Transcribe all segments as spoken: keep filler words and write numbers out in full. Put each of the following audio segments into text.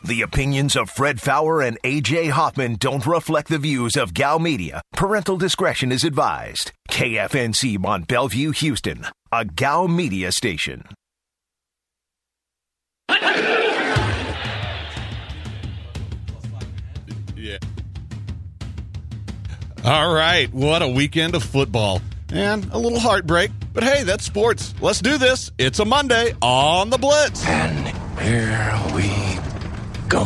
The opinions of Fred Faour and A J Hoffman don't reflect the views of Gal Media. Parental discretion is advised. K F N C Mont Bellevue, Houston, a Gal Media station. Yeah. All right. What a weekend of football. And a little heartbreak. But hey, that's sports. Let's do this. It's a Monday on the Blitz. And here we go.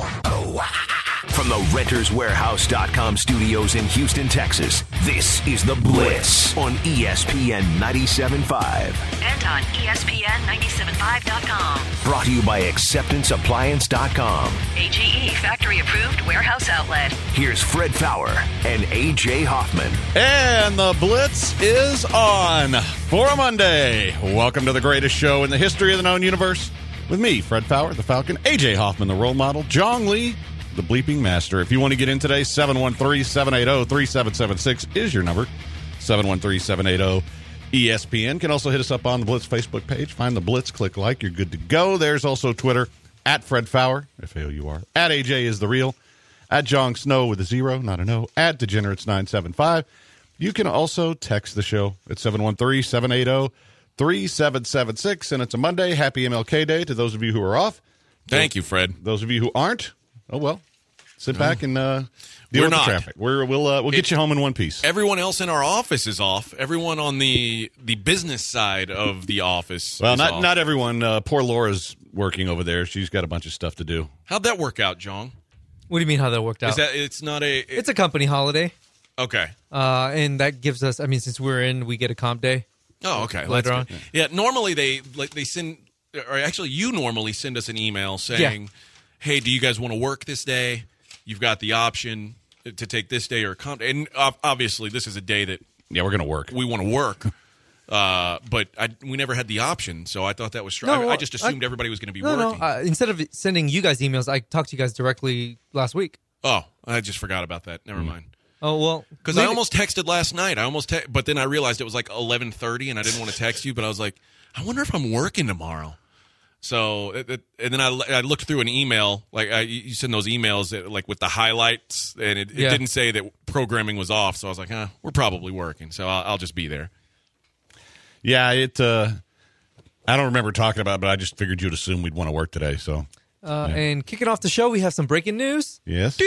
From the Renters Warehouse dot com studios in Houston, Texas, this is The Blitz on E S P N ninety-seven point five. And on E S P N ninety-seven point five dot com. Brought to you by Acceptance Appliance dot com. A G E factory-approved warehouse outlet. Here's Fred Faour and A J Hoffman. And the Blitz is on for a Monday. Welcome to the greatest show in the history of the known universe. With me, Fred Faour, the Falcon, A J Hoffman, the role model, Jong Lee, the bleeping master. If you want to get in today, seven one three, seven eight zero, three seven seven six is your number. seven one three, seven eight zero, E S P N. Can also hit us up on the Blitz Facebook page. Find the Blitz, click like, you're good to go. There's also Twitter, at Fred Faour, F A O U R. At A J is the real. At Jong Snow with a zero, not an O. At Degenerates nine seven five. You can also text the show at seven one three, seven eight zero, three seven seven six. And it's a Monday. Happy M L K Day to those of you who are off. Thank you, Fred. Those of you who aren't, oh, well, sit back and uh, deal We're with not. the traffic. We're, we'll uh, we'll get It- you home in one piece. Everyone else in our office is off. Everyone on the the business side of the office Well, is not off. not everyone. Uh, poor Laura's working over there. She's got a bunch of stuff to do. How'd that work out, Jong? What do you mean how that worked out? Is that it's not a it- it's a company holiday, okay? uh, and that gives us. I mean, since we're in, we get a comp day. Oh, okay. Well, Later that's on. good. Yeah. Normally they like they send, or actually you normally send us an email saying, Yeah. "Hey, do you guys want to work this day? You've got the option to take this day or a comp." And ob- obviously, this is a day that Yeah, we're going to work. we want to work. Uh, but I, we never had the option, so I thought that was. Str- No, I, I well, just assumed I- everybody was going to be No, no. working. Uh, instead of sending you guys emails, I talked to you guys directly last week. oh, I just forgot about that. Mm. Never mind. Oh well, Because I maybe- almost texted last night. I almost, te- but then I realized it was like eleven thirty, and I didn't want to text you. But I was like, I wonder if I'm working tomorrow. So, it, it, and then I, I looked through an email. Like I, you send those emails that, like with the highlights, and it, it Yeah. didn't say that programming was off. So I was like, huh, we're probably working. So I'll, I'll just be there. Yeah, it. Uh, I don't remember talking about it, but I just figured you'd assume we'd want to work today. So, Uh, And kicking off the show, we have some breaking news. yes.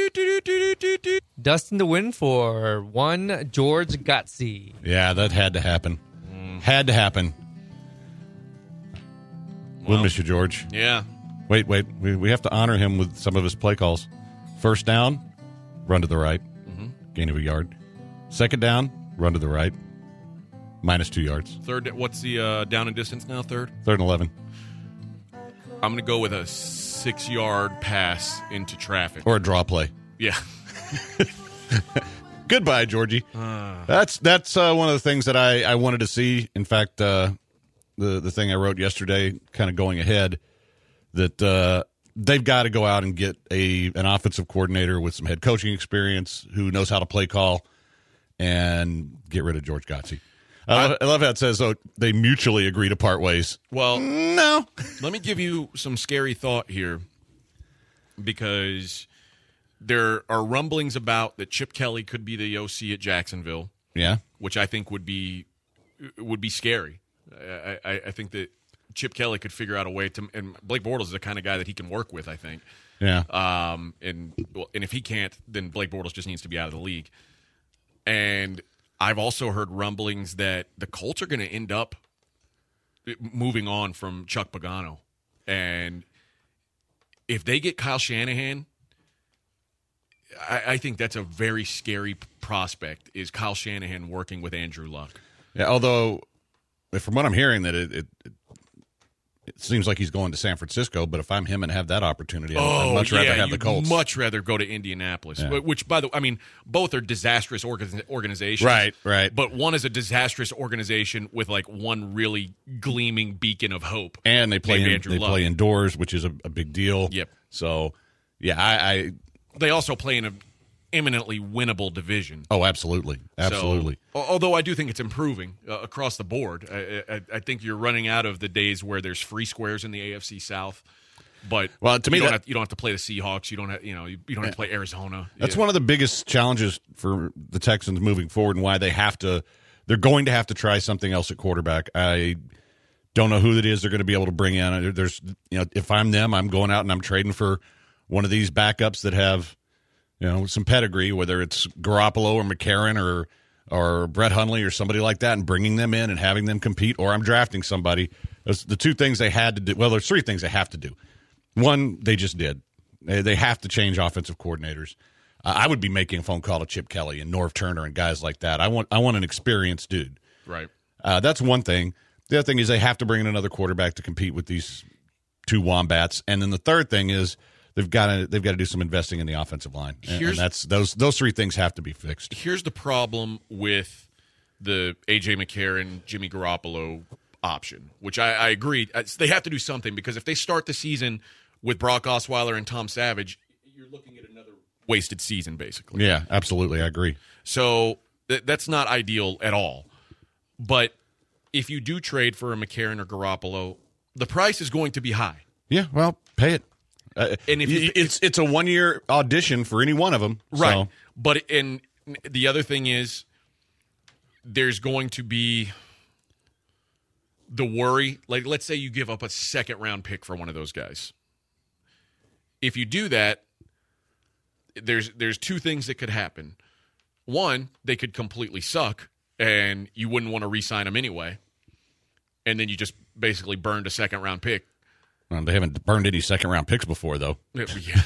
Dustin to win for one George Gotsey. Yeah, that had to happen. Had to happen. We'll Well. miss you, George. Yeah. Wait, wait. We, we have to honor him with some of his play calls. First down, run to the right. Gain of a yard. Second down, run to the right. Minus two yards. Third. What's the uh, down and distance now? Third. Third and eleven. I'm going to go with a six-yard pass into traffic. Or a draw play. Yeah. Goodbye, Georgie. that's that's uh, one of the things that I, I wanted to see. In fact, uh, the the thing I wrote yesterday, kind of going ahead, that uh, they've got to go out and get a an offensive coordinator with some head coaching experience who knows how to play call, and get rid of George Gotsey. I love, I love how it says, oh, they mutually agree to part ways. Well, No. let me give you some scary thought here, because there are rumblings about that Chip Kelly could be the O C at Jacksonville, Yeah. which I think would be would be scary. I, I, I think that Chip Kelly could figure out a way to, and Blake Bortles is the kind of guy that he can work with, I think. Yeah. Um, and well, and if he can't, then Blake Bortles just needs to be out of the league. And I've also heard rumblings that the Colts are going to end up moving on from Chuck Pagano. And if they get Kyle Shanahan, I, I think that's a very scary prospect, is Kyle Shanahan working with Andrew Luck. Yeah, although, from what I'm hearing, that it, it it seems like he's going to San Francisco. But if I'm him and have that opportunity, I'd, I'd much rather have the you'd Colts. much rather go to Indianapolis, Yeah. which, by the way, I mean, both are disastrous orga- organizations. Right, right. But one is a disastrous organization with like one really gleaming beacon of hope. And they play named in, Andrew they Luck. play indoors, which is a, a big deal. Yep. So, yeah, I, I They also play in an eminently winnable division. oh, absolutely, absolutely. So, al- although I do think it's improving uh, across the board. I, I, I think you're running out of the days where there's free squares in the A F C South. But Well, to you me, don't that- have, you don't have to play the Seahawks. You don't have, you know, you, you don't have to play Arizona. That's Yeah. one of the biggest challenges for the Texans moving forward, and why they have to. They're going to have to try something else at quarterback. I don't know who it is they're going to be able to bring in. There's, you know, if I'm them, I'm going out and I'm trading for one of these backups that have, you know, some pedigree, whether it's Garoppolo or McCarron or or Brett Hundley or somebody like that, and bringing them in and having them compete, or I'm drafting somebody. Those the two things they had to do. Well, there's three things they have to do. One, they just did. They, they have to change offensive coordinators. Uh, I would be making a phone call to Chip Kelly and Norv Turner and guys like that. I want I want an experienced dude. Right. Uh, that's one thing. The other thing is they have to bring in another quarterback to compete with these two Wombats. And then the third thing is they've got to they've got to do some investing in the offensive line. And, and that's those those three things have to be fixed. Here's the problem with the A J McCarron, Jimmy Garoppolo option, which I, I agree. They have to do something, because if they start the season with Brock Osweiler and Tom Savage, you're looking at another wasted season, basically. Yeah, absolutely. I agree. So th- that's not ideal at all. But if you do trade for a McCarron or Garoppolo, the price is going to be high. Yeah, well, pay it. Uh, And if you- it's it's a one year audition for any one of them, Right. So. But and the other thing is, there's going to be the worry. Like, let's say you give up a second round pick for one of those guys. If you do that, there's there's two things that could happen. One, they could completely suck, and you wouldn't want to re-sign them anyway. And then you just basically burned a second round pick. Well, they haven't burned any second round picks before, though. Yeah.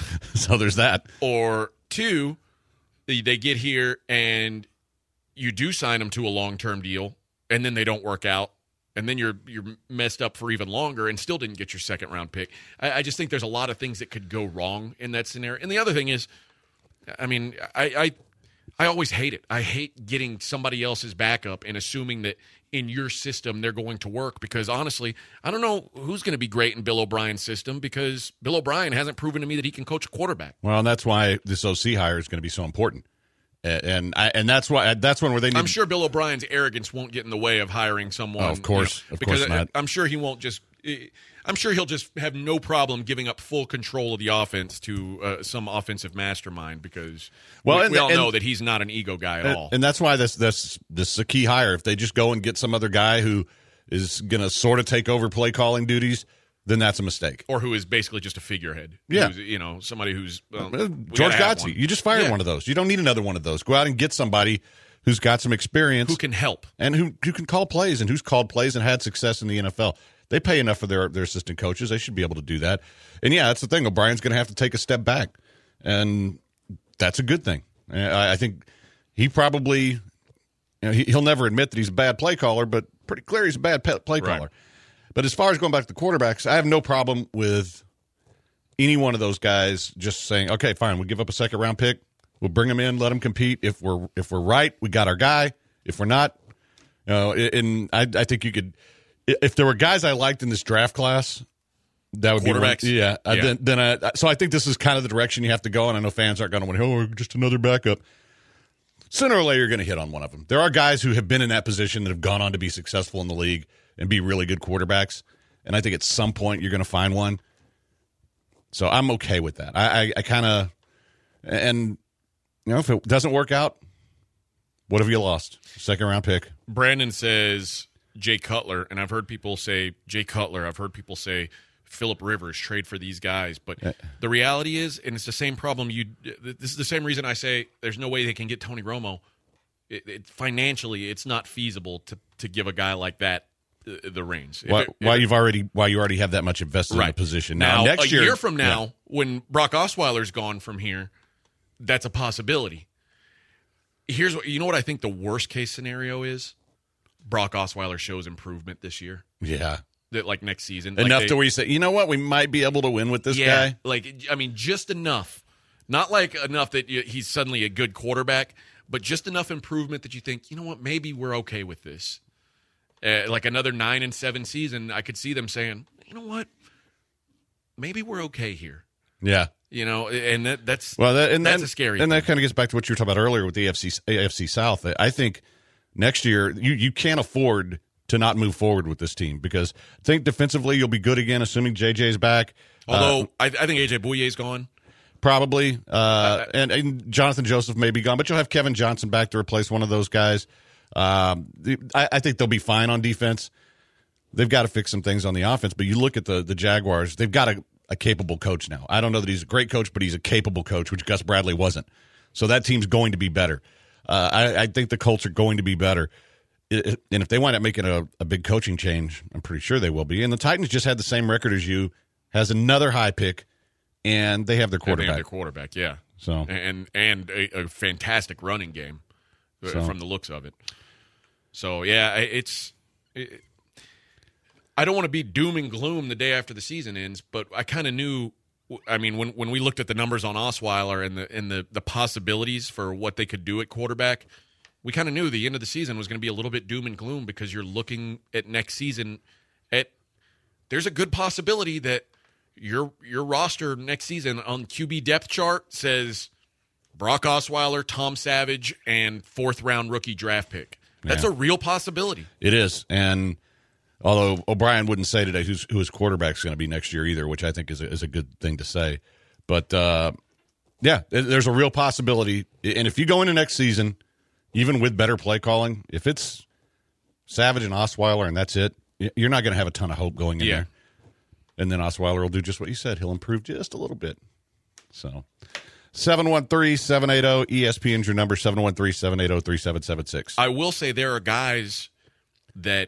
So there's that. Or two, they they get here and you do sign them to a long-term deal, and then they don't work out, and then you're you're messed up for even longer and still didn't get your second-round pick. I, I just think there's a lot of things that could go wrong in that scenario. And the other thing is, I mean, I I, I always hate it. I hate getting somebody else's backup and assuming that in your system they're going to work, because honestly, I don't know who's going to be great in Bill O'Brien's system, because Bill O'Brien hasn't proven to me that he can coach a quarterback. Well, and that's why this O C hire is going to be so important. And I, and that's why that's one where they need. I'm sure Bill O'Brien's arrogance won't get in the way of hiring someone. Oh, of course, you know, of because course not. I'm sure he won't just. I'm sure he'll just have no problem giving up full control of the offense to uh, some offensive mastermind, because Well, we, and- we all and- know that he's not an ego guy at and, all. and that's why this this this is a key hire. If they just go and get some other guy who is going to sort of take over play calling duties, then that's a mistake. Or who is basically just a figurehead. Yeah. Who's, you know, somebody who's well, Uh, we George gotta have Godsey, one. you just fired Yeah. one of those. You don't need another one of those. Go out and get somebody who's got some experience, who can help. and who who can call plays, and who's called plays and had success in the N F L. They pay enough for their their assistant coaches. They should be able to do that. And yeah, that's the thing. O'Brien's going to have to take a step back, and that's a good thing. I, I think he probably, you know, he, he'll never admit that he's a bad play caller, but pretty clear he's a bad pe- play Right. caller. But as far as going back to the quarterbacks, I have no problem with any one of those guys just saying, "Okay, fine, we'll give up a second round pick. We'll bring him in, let him compete. If we're if we're right, we got our guy. If we're not, you know." And I, I think you could, if there were guys I liked in this draft class, that would be one- Quarterbacks? yeah. uh, Yeah. Then, then I, so I think this is kind of the direction you have to go. And I know fans aren't going to want, oh, just another backup. Sooner or later, you're going to hit on one of them. There are guys who have been in that position that have gone on to be successful in the league and be really good quarterbacks. And I think at some point you're going to find one. So I'm okay with that. I, I, I kind of, and you know, if it doesn't work out, what have you lost? Second round pick. Brandon says Jay Cutler, and I've heard people say Jay Cutler. I've heard people say Phillip Rivers, trade for these guys. But Yeah. the reality is, and it's the same problem. You, this is the same reason I say there's no way they can get Tony Romo. It, it, financially, it's not feasible to to give a guy like that the, the reins. If Why, it- if why it- you've already why you already have that much invested in the Right. position now, now, next a year, year from now, yeah. when Brock Osweiler's gone from here, that's a possibility. Here's what you know. What I think the worst case scenario is: Brock Osweiler shows improvement this year. yeah. That like next season, like Enough they- to where you say, you know what, we might be able to win with this yeah, guy. like I mean, just enough. Not like enough that you- he's suddenly a good quarterback, but just enough improvement that you think, you know what, maybe we're okay with this. Uh, like another nine and seven season, I could see them saying, you know what, maybe we're okay here. Yeah. You know, and that, that's Well, that, and that's that, a scary. And thing. that kind of gets back to what you were talking about earlier with the A F C A F C South. I think next year you you can't afford to not move forward with this team because I think defensively you'll be good again, assuming J J's back. Although uh, I, I think A J Bouyer's gone. Probably. Uh, and, and Jonathan Joseph may be gone, but you'll have Kevin Johnson back to replace one of those guys. Um, the, I, I think they'll be fine on defense. They've got to fix some things on the offense, but you look at the, the Jaguars, they've got a, a capable coach now. I don't know that he's a great coach, but he's a capable coach, which Gus Bradley wasn't. So that team's going to be better. Uh, I, I think the Colts are going to be better. It, and if they wind up making a, a big coaching change, I'm pretty sure they will be. And the Titans just had the same record as you, has another high pick, and they have their quarterback. And they have their quarterback, yeah. So and and a, a fantastic running game so. from the looks of it. So yeah, it's. It, I don't want to be doom and gloom the day after the season ends, but I kind of knew. I mean, when when we looked at the numbers on Osweiler and the and the the possibilities for what they could do at quarterback, we kind of knew the end of the season was going to be a little bit doom and gloom because you're looking at next season. At there's a good possibility that. Your your roster next season on Q B depth chart says Brock Osweiler, Tom Savage, and fourth round rookie draft pick. That's yeah. a real possibility. It is, and although O'Brien wouldn't say today who's, who his quarterback's going to be next year either, which I think is a, is a good thing to say. But uh, yeah, there's a real possibility, and if you go into next season, even with better play calling, if it's Savage and Osweiler and that's it, you're not going to have a ton of hope going in yeah. there. And then Osweiler will do just what you said. He'll improve just a little bit. So, seven one three, seven eight zero, E S P N's your number, seven one three, seven eight zero, three seven seven six. I will say there are guys that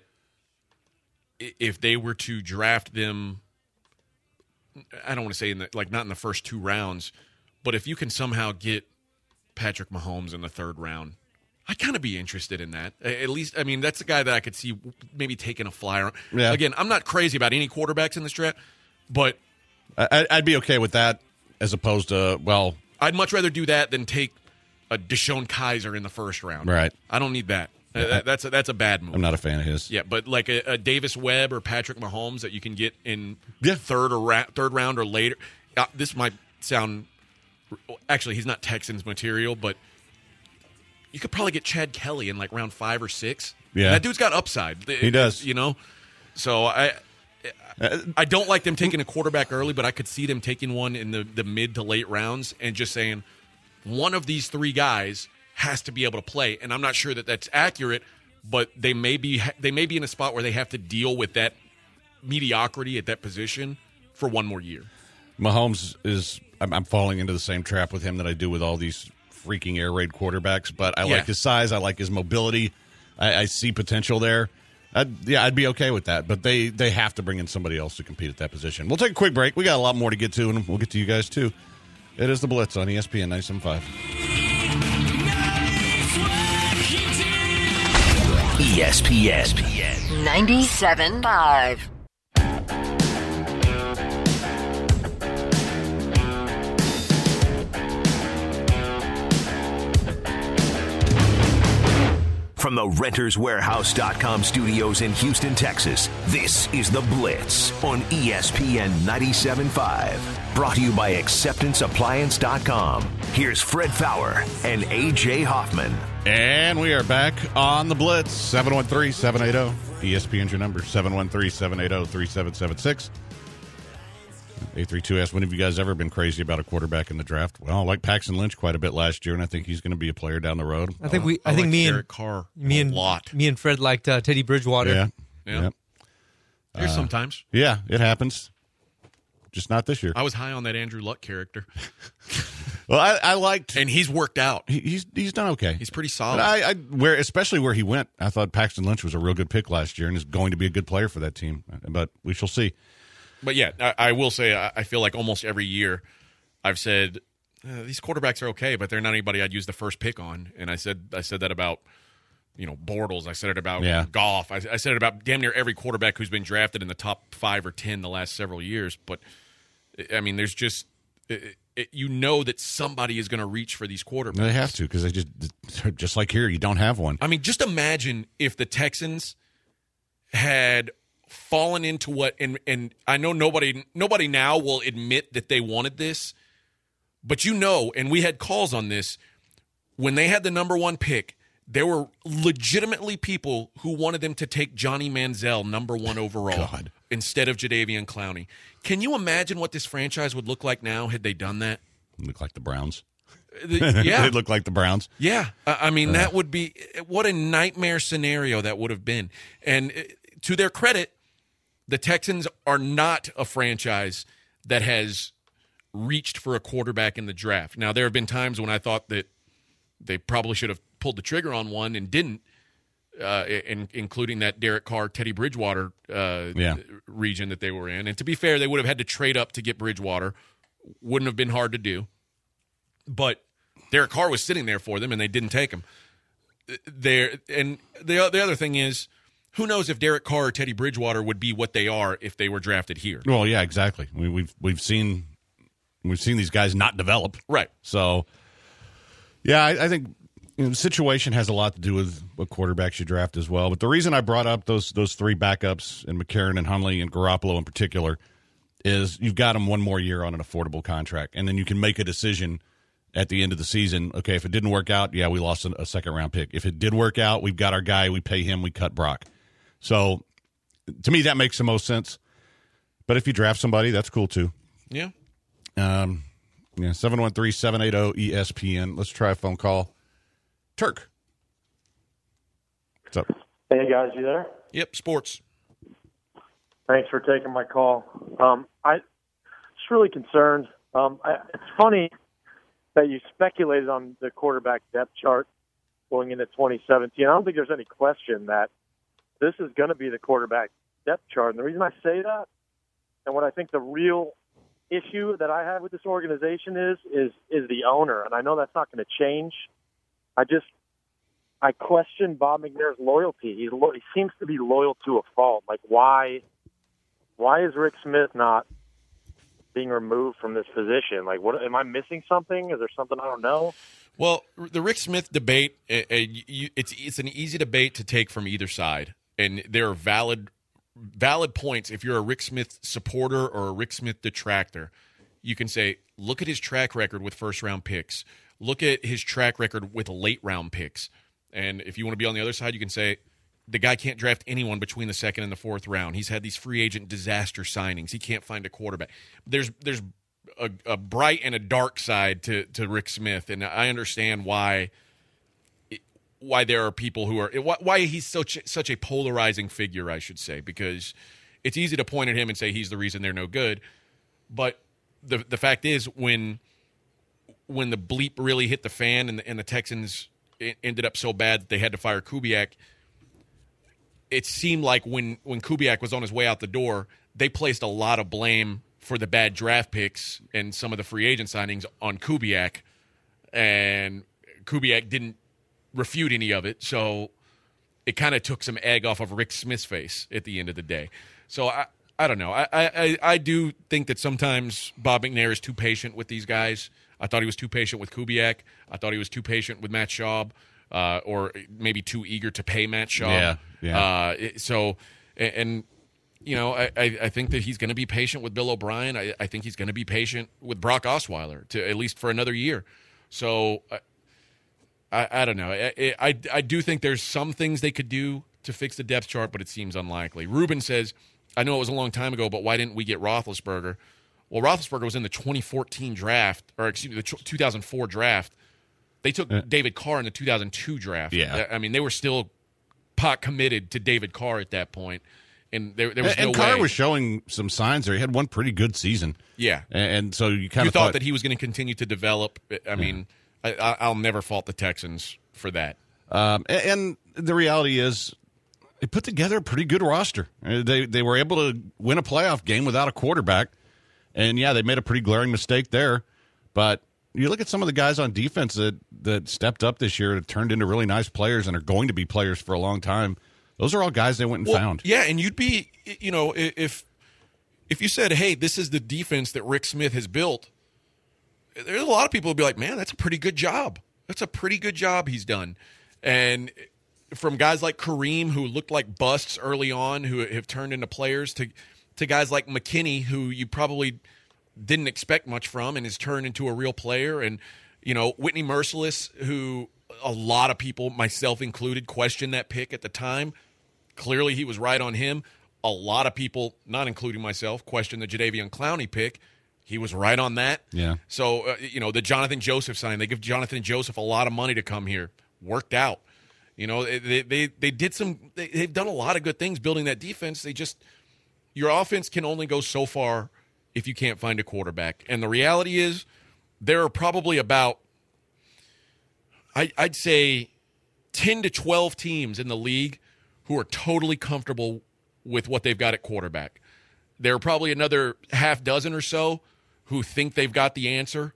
if they were to draft them, I don't want to say in the, like not in the first two rounds, but if you can somehow get Patrick Mahomes in the third round, I'd kind of be interested in that. At least, I mean, that's a guy that I could see maybe taking a flyer on. Yeah. Again, I'm not crazy about any quarterbacks in this draft, but I, I'd be okay with that as opposed to, well, I'd much rather do that than take a Deshaun Kaiser in the first round. Right. I don't need that. Yeah. That's a, that's a bad move. I'm not a fan of his. Yeah, but like a, a Davis Webb or Patrick Mahomes that you can get in Yeah. third or ra- third round or later. Uh, this might sound actually he's not Texans material, but you could probably get Chad Kelly in like round five or six. Yeah, that dude's got upside. He does. You know, so I. I don't like them taking a quarterback early, but I could see them taking one in the, the mid to late rounds and just saying one of these three guys has to be able to play. And I'm not sure that that's accurate, but they may be they may be in a spot where they have to deal with that mediocrity at that position for one more year. Mahomes is I'm, I'm falling into the same trap with him that I do with all these freaking air raid quarterbacks, but I Yeah. like his size. I like his mobility. I, I see potential there. I'd, yeah, I'd be okay with that, but they, they have to bring in somebody else to compete at that position. We'll take a quick break. We got a lot more to get to, and we'll get to you guys, too. It is The Blitz on E S P N ninety-seven point five. E S P N ninety-seven point five. From the Renters Warehouse dot com studios in Houston, Texas, this is The Blitz on E S P N ninety-seven point five. Brought to you by Acceptance Appliance dot com. Here's Fred Fowler and A J Hoffman. And we are back on The Blitz, seven one three, seven eight zero. E S P N's your number, seven one three, seven eight zero, three seven seven six. eight three two asks, when have you guys ever been crazy about a quarterback in the draft? Well, I like Paxton Lynch quite a bit last year, and I think he's going to be a player down the road. I think we. I, I think like me Derek and Carr me a and lot. me and Fred liked uh, Teddy Bridgewater. Yeah. Yeah. Yeah. There's sometimes. Yeah, it happens. Just not this year. I was high on that Andrew Luck character, Well, I, I liked. and he's worked out. He, he's he's done okay. He's pretty But solid. I, I where especially where he went, I thought Paxton Lynch was a real good pick last year and is going to be a good player for that team. But we shall see. But yeah, I, I will say I, I feel like almost every year I've said uh, these quarterbacks are okay, but they're not anybody I'd use the first pick on. And I said I said that about you know Bortles. I said it about Yeah. Goff. I, I said it about damn near every quarterback who's been drafted in the top five or ten the last several years. But I mean, there's just it, it, you know that somebody is going to reach for these quarterbacks. They have to because they just just like here, you don't have one. I mean, just imagine if the Texans had fallen into what, and and I know nobody nobody now will admit that they wanted this, but you know, and we had calls on this when they had the number one pick. there were legitimately people who wanted them to take Johnny Manziel number one overall God. instead of Jadeveon Clowney. Can you imagine what this franchise would look like now had they done that? Look like the Browns. The- yeah. They look like the Browns. Yeah. I I mean, that would be what a nightmare scenario that would have been. And uh, to their credit, the Texans are not a franchise that has reached for a quarterback in the draft. Now, there have been times when I thought that they probably should have pulled the trigger on one and didn't, uh, in, including that Derek Carr, Teddy Bridgewater uh, Yeah. region that they were in. And to be fair, they would have had to trade up to get Bridgewater. Wouldn't have been hard to do. But Derek Carr was sitting there for them, and they didn't take him. There, and the the other thing is, who knows if Derek Carr or Teddy Bridgewater would be what they are if they were drafted here? Well, yeah, exactly. We, we've we've seen we've seen these guys not develop. Right. So, yeah, I, I think you know, the situation has a lot to do with what quarterbacks you draft as well. But the reason I brought up those those three backups and McCarron and Hundley and Garoppolo in particular is you've got them one more year on an affordable contract, and then you can make a decision at the end of the season. Okay, if it didn't work out, yeah, we lost a, a second round pick. If it did work out, we've got our guy. We pay him. We cut Brock. So, to me, that makes the most sense. But if you draft somebody, that's cool too. Yeah. Um, yeah, seven one three, seven eight zero, E S P N. Let's try a phone call. Turk. What's up? Hey, guys, you there? Yep. Sports. Thanks for taking my call. Um, I just really concerned. Um, I, it's funny that you speculated on the quarterback depth chart going into twenty seventeen. I don't think there's any question that this is going to be the quarterback depth chart. And the reason I say that, and what I think the real issue that I have with this organization is, is, is the owner. And I know that's not going to change. I just, I question Bob McNair's loyalty. He's lo- he seems to be loyal to a fault. Like, why, why is Rick Smith not being removed from this position? Like, what, am I missing something? Is there something I don't know? Well, the Rick Smith debate, uh, uh, you, it's it's an easy debate to take from either side, and there are valid valid points. If you're a Rick Smith supporter or a Rick Smith detractor, you can say, look at his track record with first round picks. Look at his track record with late round picks. And if you want to be on the other side, you can say, the guy can't draft anyone between the second and the fourth round. He's had these free agent disaster signings. He can't find a quarterback. There's there's a, a bright and a dark side to, to Rick Smith, and I understand why why there are people who are why he's such such a polarizing figure, I should say, because it's easy to point at him and say he's the reason they're no good. But the the fact is, when when the bleep really hit the fan and the, and the Texans ended up so bad that they had to fire Kubiak, it seemed like when, when Kubiak was on his way out the door, they placed a lot of blame for the bad draft picks and some of the free agent signings on Kubiak, and Kubiak didn't refute any of it, so it kind of took some egg off of Rick Smith's face at the end of the day. So I, I don't know. I, I, I do think that sometimes Bob McNair is too patient with these guys. I thought he was too patient with Kubiak. I thought he was too patient with Matt Schaub, uh, or maybe too eager to pay Matt Schaub. Yeah, yeah. Uh, so, and, and you know, I, I think that he's going to be patient with Bill O'Brien. I, I think he's going to be patient with Brock Osweiler, to at least for another year. So, I, I, I don't know. I, I, I do think there's some things they could do to fix the depth chart, but it seems unlikely. Ruben says, I know it was a long time ago, but why didn't we get Roethlisberger? Well, Roethlisberger was in the twenty fourteen draft, or excuse me, the two thousand four draft. They took uh, David Carr in the two thousand two draft. Yeah. I mean, they were still pot committed to David Carr at that point, and there, there was and, no and Carr way. was showing some signs there. He had one pretty good season. Yeah. And, and so you kind you of thought, thought that he was going to continue to develop. I mean, I, I'll never fault the Texans for that. Um, and, and the reality is, they put together a pretty good roster. They they were able to win a playoff game without a quarterback. And, yeah, they made a pretty glaring mistake there. But you look at some of the guys on defense that, that stepped up this year and turned into really nice players and are going to be players for a long time. Those are all guys they went and well, found. Yeah, and you'd be, you know, if if you said, hey, this is the defense that Rick Smith has built, there's a lot of people who'd be like, man, that's a pretty good job. That's a pretty good job he's done. And from guys like Kareem, who looked like busts early on, who have turned into players, to to guys like McKinney, who you probably didn't expect much from and has turned into a real player, and, you know, Whitney Merciless, who a lot of people, myself included, questioned that pick at the time. Clearly, he was right on him. A lot of people, not including myself, questioned the Jadeveon Clowney pick. He was right on that. Yeah. So, uh, you know, the Jonathan Joseph sign, they give Jonathan Joseph a lot of money to come here. Worked out. You know, they they, they did some they, – they've done a lot of good things building that defense. They just – your offense can only go so far if you can't find a quarterback. And the reality is there are probably about, I, I'd say, ten to twelve teams in the league who are totally comfortable with what they've got at quarterback. There are probably another half dozen or so who think they've got the answer,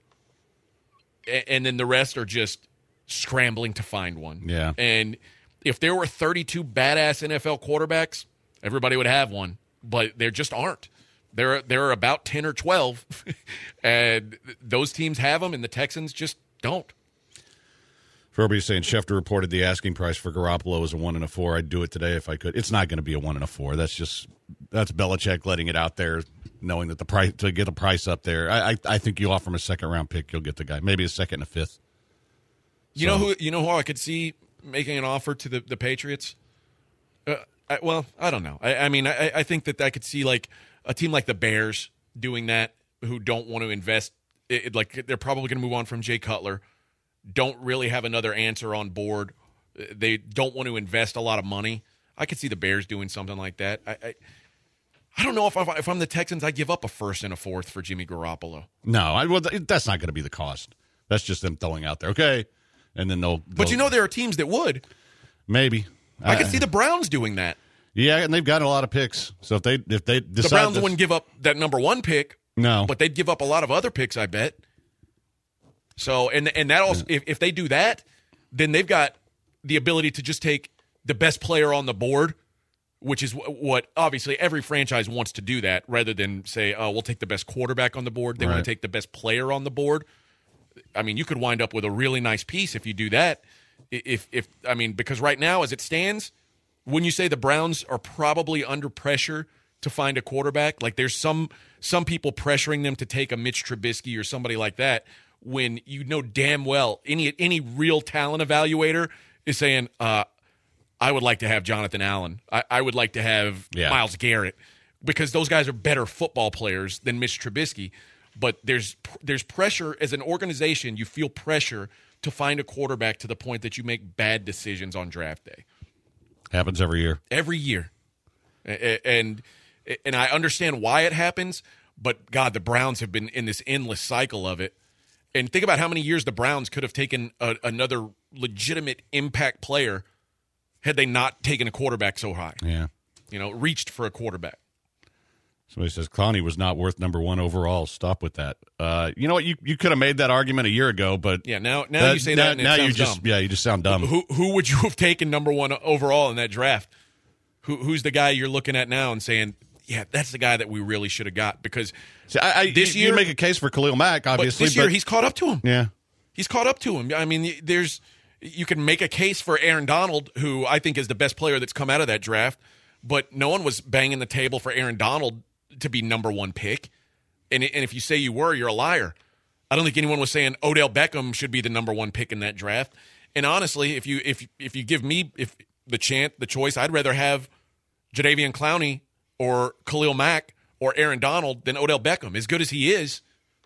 and then the rest are just scrambling to find one. Yeah. And if there were thirty-two badass N F L quarterbacks, everybody would have one, but there just aren't. There, there are about ten or twelve, and those teams have them, and the Texans just don't. Furby's saying Schefter reported the asking price for Garoppolo is a one and a four. I'd do it today if I could. It's not going to be a one and a four. That's just that's Belichick letting it out there, knowing that the price to get the price up there. I I, I think you offer him a second round pick, you'll get the guy. Maybe a second and a fifth. You So- know who? You know who I could see making an offer to the the Patriots? Uh, I, well, I don't know. I, I mean, I, I think that I could see like a team like the Bears doing that, who don't want to invest. It, it- like they're probably going to move on from Jay Cutler. Don't really have another answer on board. They don't want to invest a lot of money. I could see the Bears doing something like that. I, I, I don't know if, I, if I'm the Texans, I give up a first and a fourth for Jimmy Garoppolo. No, I, well, that's not going to be the cost. That's just them throwing out there. Okay, and then they'll. But they'll- you know there are teams that would. maybe I could see the Browns doing that. Yeah, and they've got a lot of picks. So if they if they decide The Browns this- wouldn't give up that number one pick. no, But they'd give up a lot of other picks, I bet. So, and and that also, if, if they do that, then they've got the ability to just take the best player on the board, which is wh- what obviously every franchise wants to do that, rather than say, oh, we'll take the best quarterback on the board. They Right. want to take the best player on the board. I mean, you could wind up with a really nice piece if you do that. If if I mean, because right now, as it stands, when you say the Browns are probably under pressure to find a quarterback, like there's some some people pressuring them to take a Mitch Trubisky or somebody like that, when you know damn well any any real talent evaluator is saying, uh, I would like to have Jonathan Allen. I, I would like to have Yeah. Myles Garrett, because those guys are better football players than Mitch Trubisky. But there's there's pressure as an organization. You feel pressure to find a quarterback to the point that you make bad decisions on draft day. happens every year. Every year. A- a- And and I understand why it happens, but God, the Browns have been in this endless cycle of it. And think about how many years the Browns could have taken a, another legitimate impact player had they not taken a quarterback so high. Yeah. You know, reached for a quarterback. Somebody says Clowney was not worth number one overall. Stop with that. Uh, you know what? You you could have made that argument a year ago, but Yeah, now now you say that, and it now sounds you just dumb. yeah you just sound dumb. Who who would you have taken number one overall in that draft? Who who's the guy you're looking at now and saying, yeah, that's the guy that we really should have got? Because See, I, I, this you, year- you make a case for Khalil Mack, but obviously. this year he's caught up to him. yeah. He's caught up to him. I mean, there's you can make a case for Aaron Donald, who I think is the best player that's come out of that draft, but no one was banging the table for Aaron Donald to be number one pick. And and if you say you were, you're a liar. I don't think anyone was saying Odell Beckham should be the number one pick in that draft. And honestly, if you if if you give me if the chance the choice, I'd rather have Jadeveon Clowney or Khalil Mack or Aaron Donald than Odell Beckham. As good as he is,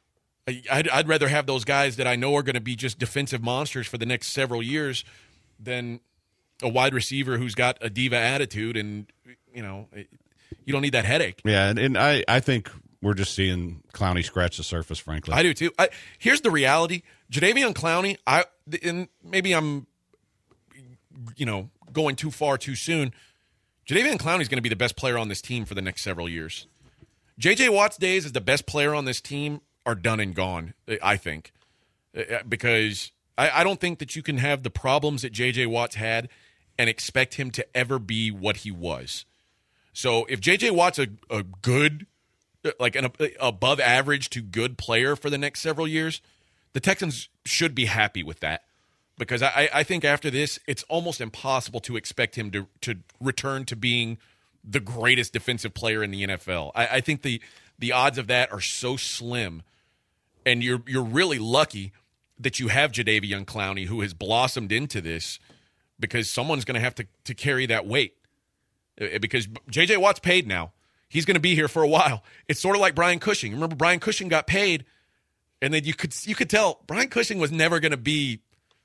I'd, I'd rather have those guys that I know are going to be just defensive monsters for the next several years than a wide receiver who's got a diva attitude, and you know you don't need that headache. Yeah, and, and I, I think we're just seeing Clowney scratch the surface, frankly. I do too. I, here's the reality: Jadeveon Clowney. I and maybe I'm, you know, going too far too soon. Jadeveon Clowney is going to be the best player on this team for the next several years. J J Watt's days as the best player on this team are done and gone, I think, because I, I don't think that you can have the problems that J J Watt's had and expect him to ever be what he was. So if J J Watt's a, a good, like an above average to good player for the next several years, the Texans should be happy with that, because I, I think after this, it's almost impossible to expect him to, to return to being the greatest defensive player in the N F L. I, I think the the odds of that are so slim, and you're you're really lucky that you have Jadeveon Clowney, who has blossomed into this, because someone's going to have to to carry that weight. Because J J. Watt's paid now. He's going to be here for a while. It's sort of like Brian Cushing. Remember, Brian Cushing got paid, and then you could you could tell Brian Cushing was never going to be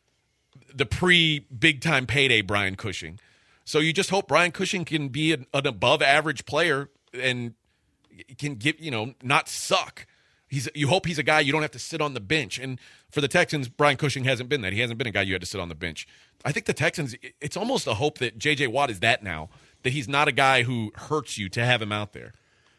the pre-big-time payday Brian Cushing. So you just hope Brian Cushing can be an, an above-average player and can get, you know, not suck. He's you hope he's a guy you don't have to sit on the bench. And for the Texans, Brian Cushing hasn't been that. He hasn't been a guy you had to sit on the bench. I think the Texans, it's almost a hope that J J. Watt is that now, that he's not a guy who hurts you to have him out there.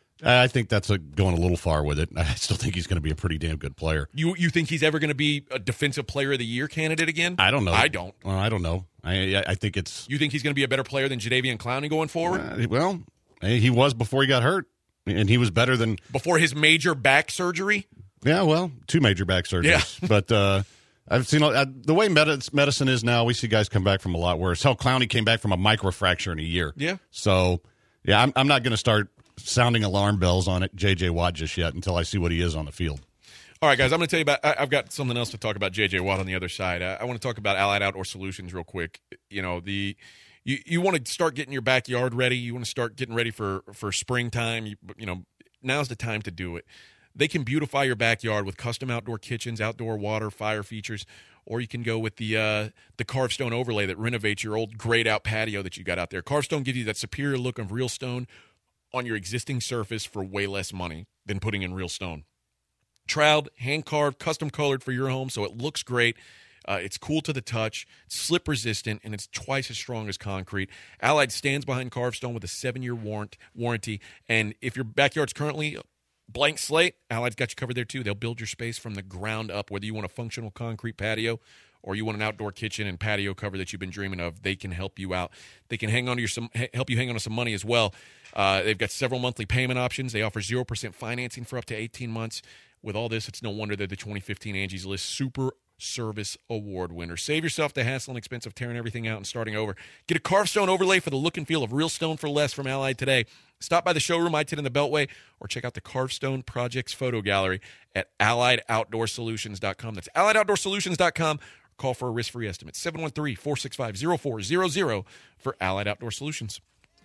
I think that's a, going a little far with it. I still think he's going to be a pretty damn good player. You you think he's ever going to be a Defensive Player of the Year candidate again? I don't know. I don't. Well, I don't know. I I think it's. You think he's going to be a better player than Jadeveon Clowney going forward? Uh, well, he was before he got hurt, and he was better than before his major back surgery. Yeah, well, two major back surgeries. Yeah. But uh, I've seen uh, the way med- medicine is now. We see guys come back from a lot worse. Hell, Clowney came back from a microfracture in a year. Yeah. So, yeah, I'm, I'm not going to start sounding alarm bells on it, J J. Watt, just yet until I see what he is on the field. All right, guys, I'm going to tell you about. I, I've got something else to talk about J J. Watt on the other side. I, I want to talk about Allied Outdoor Solutions real quick. You know, the you you want to start getting your backyard ready. You want to start getting ready for for springtime. You, you know, now's the time to do it. They can beautify your backyard with custom outdoor kitchens, outdoor water, fire features, or you can go with the uh, the carved stone overlay that renovates your old grayed out patio that you got out there. Carved stone gives you that superior look of real stone on your existing surface for way less money than putting in real stone. Troweled, hand-carved, custom-colored for your home, so it looks great. Uh, it's cool to the touch, it's slip-resistant, and it's twice as strong as concrete. Allied stands behind carved stone with a seven-year warrant, warranty, and if your backyard's currently blank slate, Allied's got you covered there, too. They'll build your space from the ground up, whether you want a functional concrete patio or you want an outdoor kitchen and patio cover that you've been dreaming of. They can help you out. They can hang on to your some help you hang on to some money as well. Uh, they've got several monthly payment options. They offer zero percent financing for up to eighteen months. With all this, it's no wonder they're the twenty fifteen Angie's List Super Service Award winner. Save yourself the hassle and expense of tearing everything out and starting over. Get a carved stone overlay for the look and feel of real stone for less from Allied today. Stop by the showroom, I ten in the Beltway, or check out the Carved Stone Projects photo gallery at allied outdoor solutions dot com. That's allied outdoor solutions dot com. Call for a risk-free estimate, seven one three, four six five, zero four zero zero for Allied Outdoor Solutions.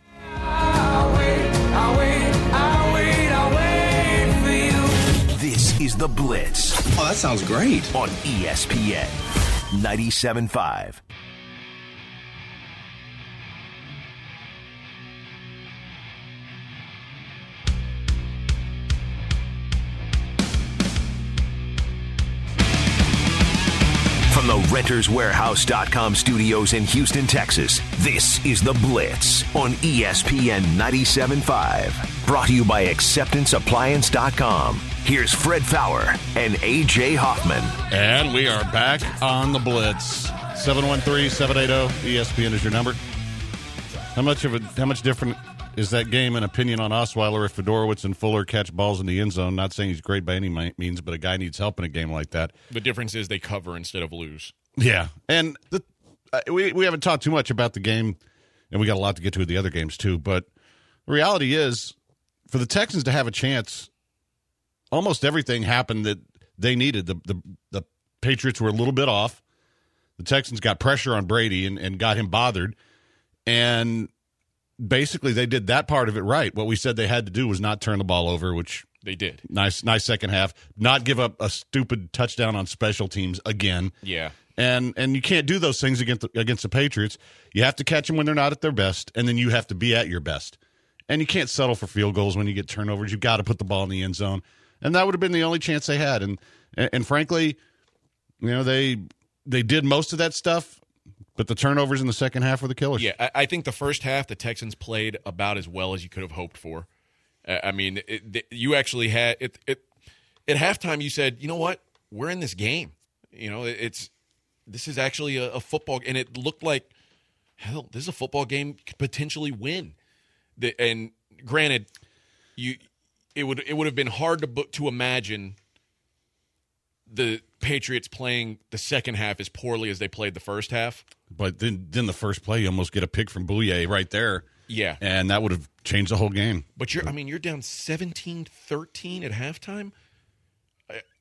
I'll wait, I'll wait, I'll wait, I'll wait for you. This is The Blitz Oh, that sounds great. on E S P N ninety-seven point five. From the renters warehouse dot com studios in Houston, Texas, this is The Blitz on E S P N ninety-seven point five. Brought to you by acceptance appliance dot com. Here's Fred Fowler and A J Hoffman. And we are back on The Blitz. seven one three, seven eight zero, E S P N is your number. How much of a how much different is that game in opinion on Osweiler if Fedorowicz and Fuller catch balls in the end zone? Not saying he's great by any means, but a guy needs help in a game like that. The difference is they cover instead of lose. Yeah, and the, uh, we we haven't talked too much about the game, and we got a lot to get to with the other games too. But the reality is, for the Texans to have a chance, almost everything happened that they needed. The the, the Patriots were a little bit off. The Texans got pressure on Brady and, and got him bothered, and basically they did that part of it right. What we said they had to do was not turn the ball over, which they did. Nice, nice second half. Not give up a stupid touchdown on special teams again. Yeah. And and you can't do those things against the, against the Patriots. You have to catch them when they're not at their best, and then you have to be at your best. And you can't settle for field goals when you get turnovers. You've got to put the ball in the end zone. And that would have been the only chance they had. And and, and frankly, you know, they they did most of that stuff, but the turnovers in the second half were the killers. Yeah, I, I think the first half the Texans played about as well as you could have hoped for. Uh, I mean, it, it, you actually had it, it at halftime. You said, you know what, we're in this game. You know, it, it's this is actually a, a football, and it looked like hell. This is a football game you could potentially win. The, and granted, you it would it would have been hard to to imagine the Patriots playing the second half as poorly as they played the first half. But then, then the first play, you almost get a pick from Bouye right there. Yeah. And that would have changed the whole game. But you're, I mean, you're down seventeen thirteen at halftime.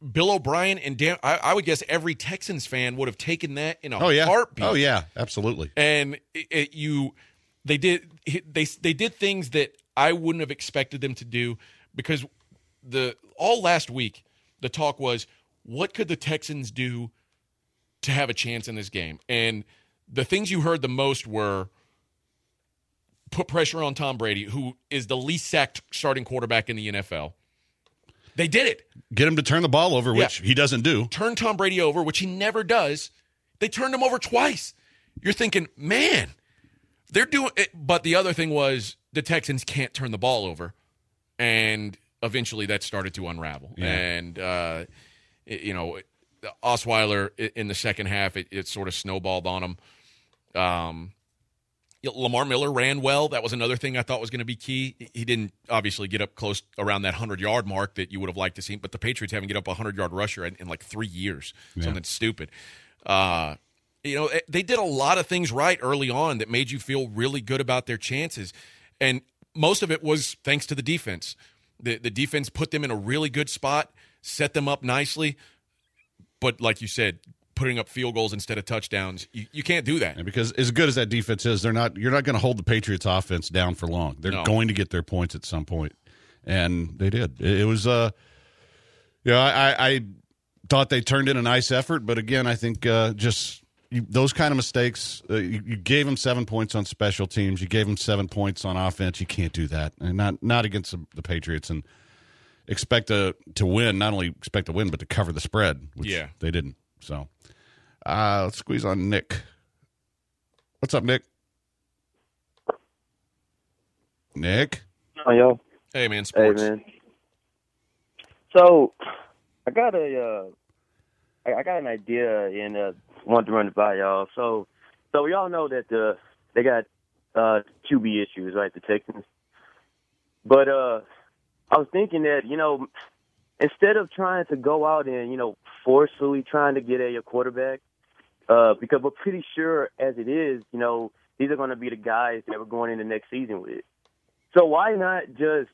Bill O'Brien and Dan, I, I would guess every Texans fan would have taken that in a Oh yeah. heartbeat. Oh yeah. Absolutely. And it, it, you, they did they they did things that I wouldn't have expected them to do, because the all last week the talk was, what could the Texans do to have a chance in this game? And the things you heard the most were put pressure on Tom Brady, who is the least sacked starting quarterback in the N F L. They did it. Get him to turn the ball over, which Yeah. he doesn't do. Turn Tom Brady over, which he never does. They turned him over twice. You're thinking, man, they're doing it. But the other thing was the Texans can't turn the ball over. And eventually that started to unravel. Yeah. And, uh, it- you know, Osweiler in the second half, it, it sort of snowballed on him. Um, Lamar Miller ran well. That was another thing I thought was going to be key. He didn't obviously get up close around that hundred-yard mark that you would have liked to see, but the Patriots haven't get up a hundred-yard rusher in, in like three years. Yeah. Something stupid. Uh, you know, they did a lot of things right early on that made you feel really good about their chances, and most of it was thanks to the defense. The, the defense put them in a really good spot, set them up nicely, but like you said, putting up field goals instead of touchdowns, you, you can't do that. And because as good as that defense is, they're not. You're not going to hold the Patriots offense down for long. They're No. going to get their points at some point, and they did. It, it was, uh, yeah, I, I thought they turned in a nice effort, but again, I think uh, just you, those kind of mistakes. Uh, you, you gave them seven points on special teams. You gave them seven points on offense. You can't do that, and not not against the, the Patriots, and expect to to win. Not only expect to win, but to cover the spread, which Yeah. they didn't. So. Uh, let's squeeze on Nick. What's up, Nick? Nick? Oh, yo. Hey, man, Hey, sports. man. So, I got a, uh, I, I got an idea and uh, wanted to run it by y'all. So, so we all know that uh, they got uh, Q B issues, right? The Texans. But uh, I was thinking that, you know, instead of trying to go out and, you know, forcefully trying to get a, a quarterback, uh, because we're pretty sure as it is, you know, these are going to be the guys that we're going into next season with. So why not just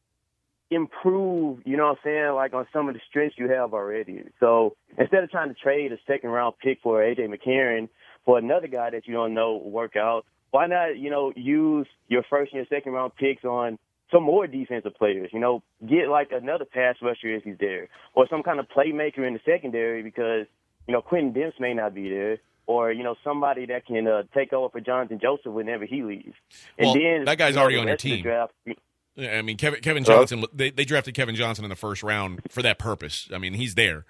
improve, you know what I'm saying, like on some of the strengths you have already? So instead of trying to trade a second-round pick for A J McCarron for another guy that you don't know will work out, why not, you know, use your first and your second-round picks on some more defensive players, you know, get like another pass rusher if he's there, or some kind of playmaker in the secondary because, you know, Quentin Demps may not be there, or, you know, somebody that can uh, take over for Jonathan Joseph whenever he leaves. And Well, then that guy's you know, already the on your rest of the team. draft, Yeah, I mean, Kevin, Kevin Hello? Johnson, they, they drafted Kevin Johnson in the first round for that purpose. I mean, he's there.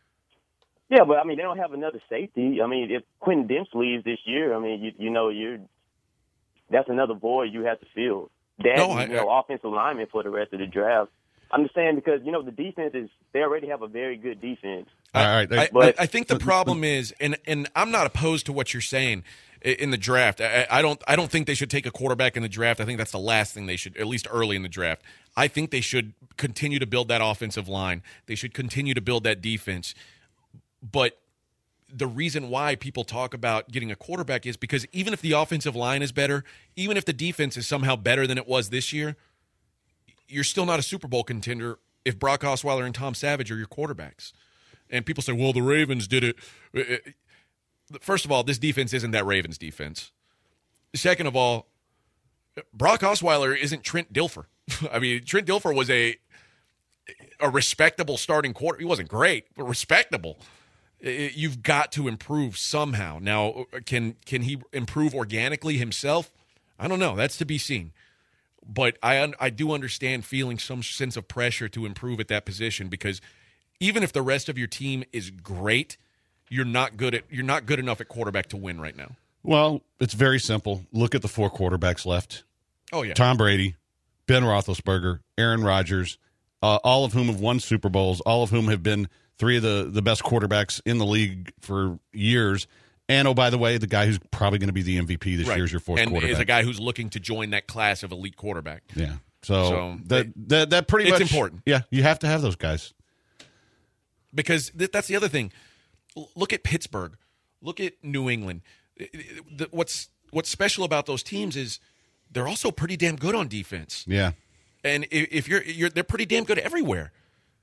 yeah, but, I mean, they don't have another safety. I mean, if Quentin Demps leaves this year, I mean, you, you know, you're that's another void you have to fill. That, No, I- you know, offensive lineman for the rest of the draft. I'm just saying because, you know, the defense is, they already have a very good defense. All right. I, But- I, I think the problem is, and and I'm not opposed to what you're saying i- in the draft. I, I don't I don't think they should take a quarterback in the draft. I think that's the last thing they should, at least early in the draft. I think they should continue to build that offensive line. They should continue to build that defense. But the reason why people talk about getting a quarterback is because even if the offensive line is better, even if the defense is somehow better than it was this year, you're still not a Super Bowl contender if Brock Osweiler and Tom Savage are your quarterbacks. And people say, well, the Ravens did it. First of all, this defense isn't that Ravens defense. Second of all, Brock Osweiler isn't Trent Dilfer. I mean, Trent Dilfer was a a respectable starting quarter. He wasn't great, but respectable. You've got to improve somehow. Now, can can he improve organically himself? I don't know. That's to be seen. But I I do understand feeling some sense of pressure to improve at that position because even if the rest of your team is great, you're not good at you're not good enough at quarterback to win right now. Well, it's very simple. Look at the four quarterbacks left. Oh yeah. Tom Brady, Ben Roethlisberger, Aaron Rodgers, uh, all of whom have won Super Bowls, all of whom have been three of the, the best quarterbacks in the league for years. And, oh, by the way, the guy who's probably going to be the M V P this Right. year is your fourth and quarterback. is a guy who's looking to join that class of elite quarterback. Yeah. So, So, that, it- that that pretty it's much important. Yeah, you have to have those guys. Because th- that's the other thing. L- Look at Pittsburgh. Look at New England. I- I- the- What's what's special about those teams is they're also pretty damn good on defense. Yeah. And i- if you're, you're they're pretty damn good everywhere.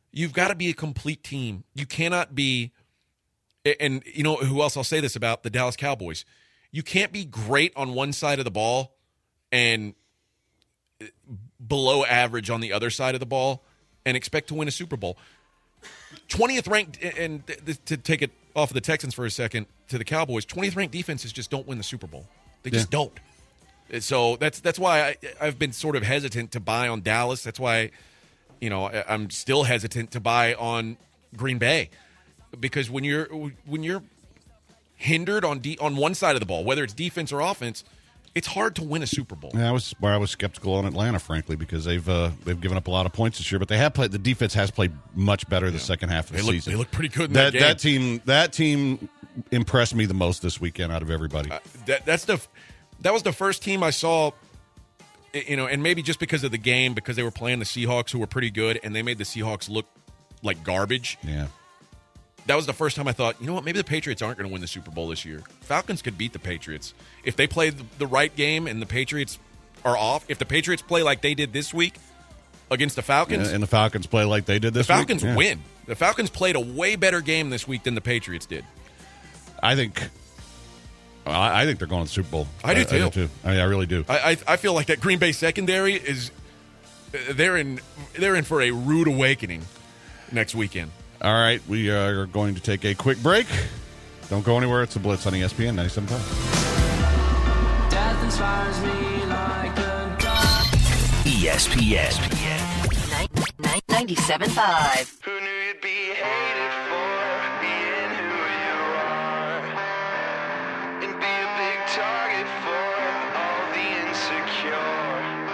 You've got to be a complete team. You cannot be, and you know who else I'll say this about, the Dallas Cowboys. You can't be great on one side of the ball and below average on the other side of the ball and expect to win a Super Bowl. twentieth ranked, and to take it off of the Texans for a second, to the Cowboys, twentieth ranked defenses just don't win the Super Bowl. They just Yeah. don't. So that's that's why I, I've been sort of hesitant to buy on Dallas. That's why, you know, I- I'm still hesitant to buy on Green Bay, because when you're when you're hindered on de- on one side of the ball, whether it's defense or offense, it's hard to win a Super Bowl. Yeah, I was where I was skeptical on Atlanta, frankly, because they've uh, they've given up a lot of points this year, but they have played. The defense has played much better the second half of They the look season. they look pretty good in that that, game. that team that team impressed me the most this weekend out of everybody. Uh, that that's the that was the first team I saw, you know, and maybe just because of the game, because they were playing the Seahawks, who were pretty good, and they made the Seahawks look like garbage. Yeah. That was the first time I thought, you know what, maybe the Patriots aren't going to win the Super Bowl this year. Falcons could beat the Patriots. If they play the, the right game and the Patriots are off, if the Patriots play like they did this week against the Falcons, And, and the Falcons play like they did the this Falcons week. Yeah. win. The Falcons played a way better game this week than the Patriots did. I think I, I think they're going to the Super Bowl. I do, I, too. I, do too. I, mean, I really do. I, I I feel like that Green Bay secondary is they're in they're in for a rude awakening next weekend. All right, we are going to take a quick break. Don't go anywhere. It's a Blitz on E S P N ninety-seven point five. Death inspires me like a god. E S P N. ninety-seven point five. Who knew you'd be hated for being who you are? And be a big target for all the insecure.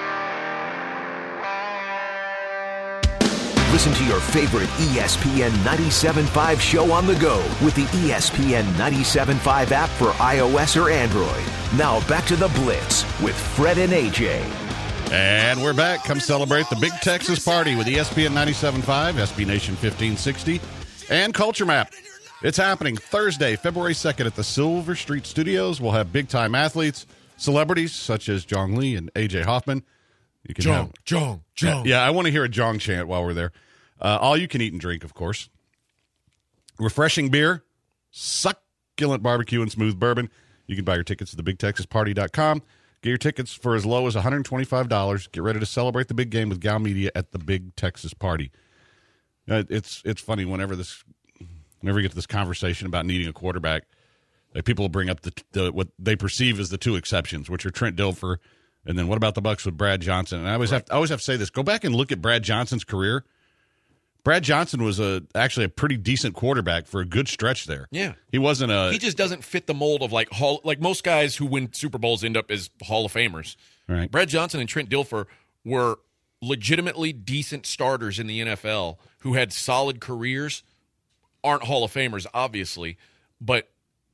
Listen to your favorite E S P N ninety-seven point five show on the go with the E S P N ninety-seven point five app for iOS or Android. Now back to the Blitz with Fred and A J. And we're back. Come celebrate the Big Texas Party with E S P N ninety-seven point five, S B Nation fifteen sixty, and Culture Map. It's happening Thursday, February second at the Silver Street Studios. We'll have big-time athletes, celebrities such as Jong Lee and A J Hoffman. You can Jong, have, Jong, Jong. Yeah, I want to hear a Jong chant while we're there. Uh, all you can eat and drink, of course. Refreshing beer, succulent barbecue, and smooth bourbon. You can buy your tickets at the big texas party dot com. Get your tickets for as low as one hundred twenty-five dollars. Get ready to celebrate the big game with Gal Media at the Big Texas Party. Uh, it's it's funny whenever this whenever you get to this conversation about needing a quarterback, like people will bring up the, the what they perceive as the two exceptions, which are Trent Dilfer, and then what about the Bucs with Brad Johnson? And I always have I always have to say this: go back and look at Brad Johnson's career. Brad Johnson was a actually a pretty decent quarterback for a good stretch there. Yeah. He wasn't a He just doesn't fit the mold of like hall, like most guys who win Super Bowls end up as Hall of Famers. right. Brad Johnson and Trent Dilfer were legitimately decent starters in the N F L who had solid careers. Aren't Hall of Famers, obviously, but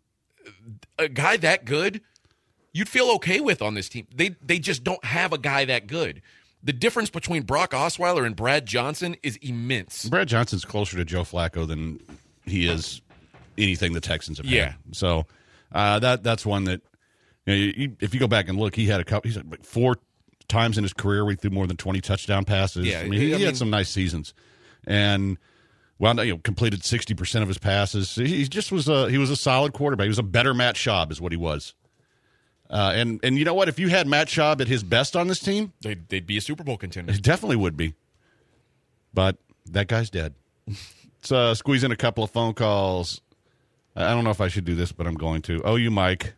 a guy that good, you'd feel okay with on this team. They they just don't have a guy that good. The difference between Brock Osweiler and Brad Johnson is immense. Brad Johnson's closer to Joe Flacco than he is anything the Texans have Yeah. had. So uh, that that's one that you know, you, if you go back and look, he had a couple. He's had like four times in his career where he threw more than twenty touchdown passes. Yeah, I mean, he, I he had mean- some nice seasons, and wound up, you know, completed sixty percent of his passes. He he just was a he was a solid quarterback. He was a better Matt Schaub, is what he was. Uh, and and you know what? If you had Matt Schaub at his best on this team, They'd, they'd be a Super Bowl contender. it definitely would be. But that guy's dead. Let's uh, squeeze in a couple of phone calls. I I don't know if I should do this, but I'm going to. Oh, you, Mike.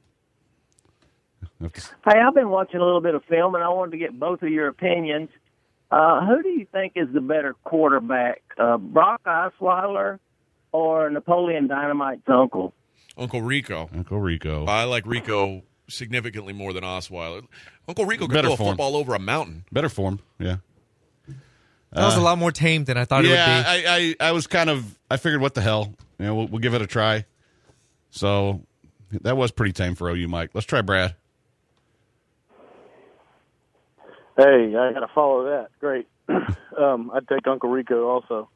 Hey, I've been watching a little bit of film, and I wanted to get both of your opinions. Uh, who do you think is the better quarterback, uh, Brock Osweiler or Napoleon Dynamite's uncle? Uncle Rico. Uncle Rico. I like Rico significantly more than Osweiler. Uncle Rico could Better throw a form. football over a mountain. Better form, yeah. That was a lot more tame than I thought yeah, it would be. I, I, I was kind of, I figured, what the hell? You know, we'll, we'll give it a try. So that was pretty tame for O U, Mike. Let's try Brad. Hey, I got to follow that. Great. um, I'd take Uncle Rico also.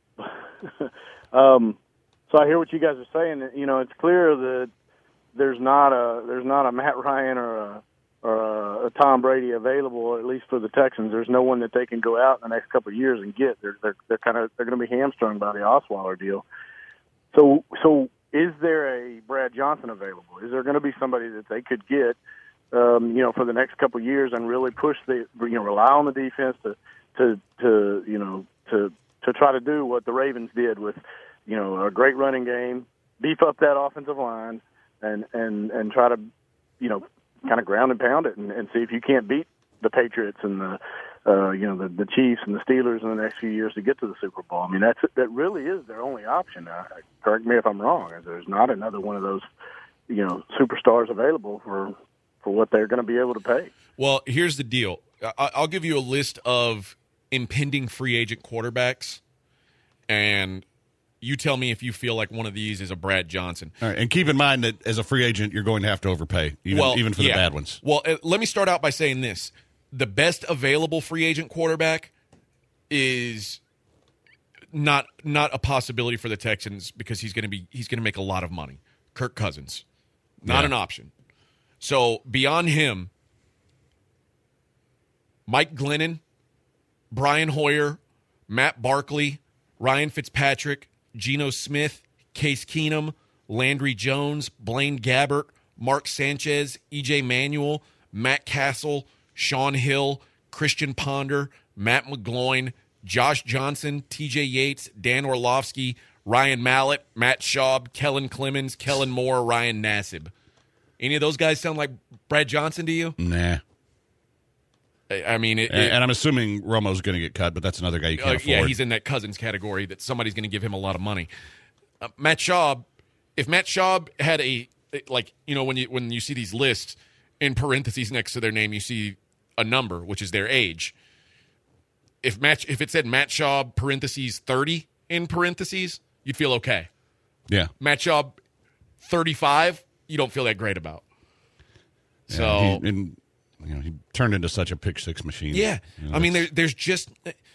um, so I hear what you guys are saying. You know, it's clear that there's not a there's not a Matt Ryan or a uh, a Tom Brady available, at least for the Texans. There's no one that they can go out in the next couple of years and get. They're they're they're kind of they're going to be hamstrung by the Osweiler deal. So so is there a Brad Johnson available? Is there going to be somebody that they could get, um, you know, for the next couple of years and really push the you know rely on the defense to to to you know to to try to do what the Ravens did with, you know, a great running game, beef up that offensive line, and and and try to, you know, kind of ground and pound it, and, and see if you can't beat the Patriots and the, uh, you know, the, the Chiefs and the Steelers in the next few years to get to the Super Bowl. I mean, that's that really is their only option. Uh, correct me if I'm wrong. There's not another one of those, you know, superstars available for for what they're going to be able to pay. Well, here's the deal. I- I'll give you a list of impending free agent quarterbacks, and you tell me if you feel like one of these is a Brad Johnson. All right, and keep in mind that as a free agent, you're going to have to overpay, even, well, even for yeah. the bad ones. Well, uh, let me start out by saying this. The best available free agent quarterback is not not a possibility for the Texans because he's going to be he's going to make a lot of money. Kirk Cousins. Not Yeah. an option. So, beyond him, Mike Glennon, Brian Hoyer, Matt Barkley, Ryan Fitzpatrick, Geno Smith, Case Keenum, Landry Jones, Blaine Gabbert, Mark Sanchez, E J Manuel, Matt Castle, Sean Hill, Christian Ponder, Matt McGloin, Josh Johnson, T J Yates, Dan Orlovsky, Ryan Mallett, Matt Schaub, Kellen Clemens, Kellen Moore, Ryan Nassib. Any of those guys sound like Brad Johnson to you? Nah. I mean, it, And, it, and I'm assuming Romo's going to get cut, but that's another guy you can't Uh, afford. yeah, he's in that Cousins category that somebody's going to give him a lot of money. Uh, Matt Schaub, if Matt Schaub had a like, you know, when you when you see these lists in parentheses next to their name, you see a number, which is their age. If Matt if it said Matt Schaub parentheses thirty in parentheses, you'd feel okay. Yeah. Matt Schaub thirty-five, you don't feel that great about. So Yeah, he, and, you know, he turned into such a pick six machine. Yeah, You know, I mean, that's- there, there's just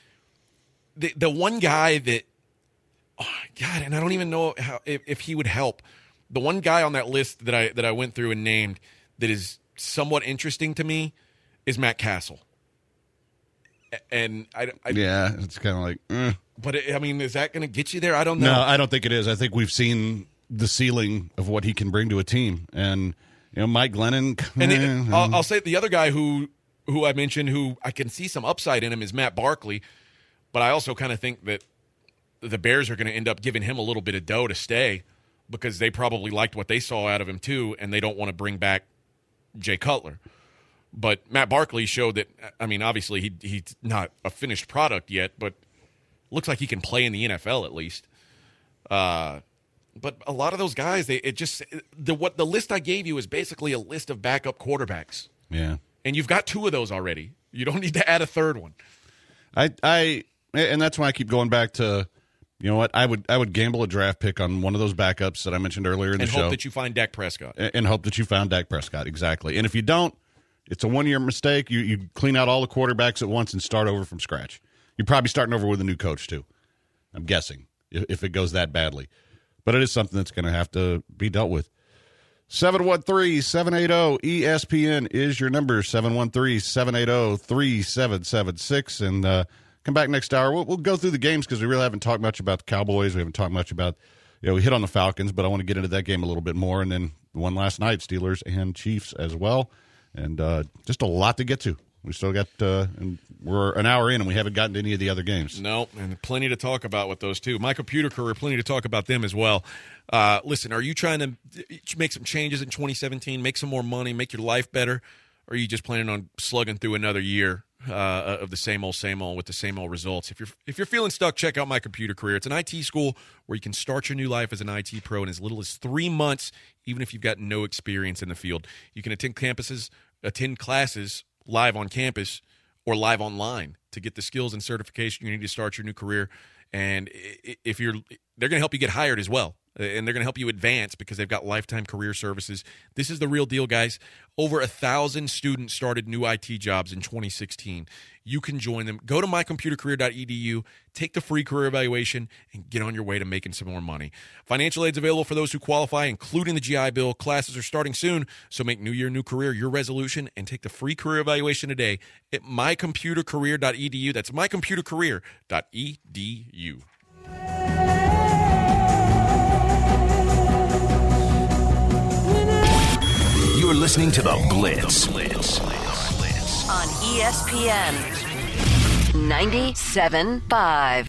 the the one guy that, oh, God, and I don't even know how if, if he would help. The one guy on that list that I that I went through and named that is somewhat interesting to me is Matt Castle. A- And I, I yeah, it's kind of like, eh. but it, I mean, is that going to get you there? I don't know. No, I don't think it is. I think we've seen the ceiling of what he can bring to a team. And, you know, Mike Glennon. And eh, the, I'll, I'll say the other guy who who I mentioned, who I can see some upside in him, is Matt Barkley. But I also kind of think that the Bears are going to end up giving him a little bit of dough to stay because they probably liked what they saw out of him too, and they don't want to bring back Jay Cutler. But Matt Barkley showed that, I mean, obviously he he's not a finished product yet, but looks like he can play in the N F L at least. Uh, but a lot of those guys, they it just the what the list I gave you is basically a list of backup quarterbacks, yeah. and you've got two of those already. You don't need to add a third one. I, I, and that's why I keep going back to, you know what, I would I would gamble a draft pick on one of those backups that I mentioned earlier in the And show. hope that you find Dak Prescott. and, and hope that you found Dak Prescott. Exactly. And if you don't, it's a one-year mistake. You you clean out all the quarterbacks at once and start over from scratch. You're probably starting over with a new coach, too. I'm guessing, if, if it goes that badly. But it is something that's going to have to be dealt with. seven one three, seven eight zero, E S P N is your number, seven one three, seven eight zero, three seven seven six. And uh, come back next hour. We'll, we'll go through the games because we really haven't talked much about the Cowboys. We haven't talked much about, you know, we hit on the Falcons, but I want to get into that game a little bit more. And then the one last night, Steelers and Chiefs as well. And uh, just a lot to get to. We still got, uh, and we're an hour in and we haven't gotten to any of the other games. No, and plenty to talk about with those two. My computer career, plenty to talk about them as well. Uh, listen, are you trying to make some changes in twenty seventeen, make some more money, make your life better? Or are you just planning on slugging through another year uh, of the same old, same old with the same old results? If you're if you're feeling stuck, check out My Computer Career. It's an I T school where you can start your new life as an I T pro in as little as three months, even if you've got no experience in the field. You can attend campuses, attend classes live on campus or live online to get the skills and certification you need to start your new career. And if you're, they're going to help you get hired as well. and they're going to help you advance because they've got lifetime career services. This is the real deal, guys. Over a thousand students started new I T jobs in twenty sixteen. You can join them. Go to my computer career dot e d u, take the free career evaluation, and get on your way to making some more money. Financial aid's available for those who qualify, including the G I Bill. Classes are starting soon, so make New Year, New Career your resolution and take the free career evaluation today at my computer career dot e d u. That's my computer career dot e d u. You're listening to The Blitz. Blitz. On E S P N ninety-seven point five.